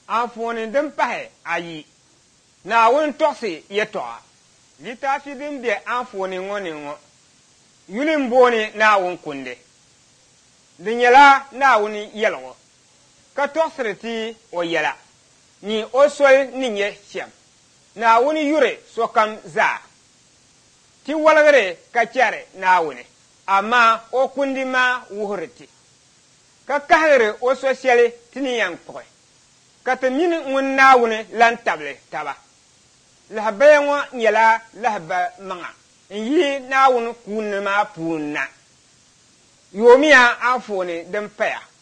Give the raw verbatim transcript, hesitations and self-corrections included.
Anfooni din pahi ayi. Naawuni tɔɣisi yɛltɔɣa. Litaafi din be anfooni ŋɔ ni ŋɔ. Yuli m-booni Naawuni kundi. Di nyɛla Naawuni yɛliɣu. Ka tɔɣisiri ti o yɛla. Ni o soli ni nyɛ shɛm. Naawuni yuri sokam zaa. Ti waligiri ka chɛri Naawuni. Amaa o kundi maa wuhiri ti. Ka kahiri o so shɛli ti ni yɛn kpuɣi. Ka ti mini ŋun Naawuni lan tabili taba. Lahabaya ŋɔ nyɛla lahaba maŋa n-yi Naawuni kuuni maa puuni na. Yoomiya anfooni din paya.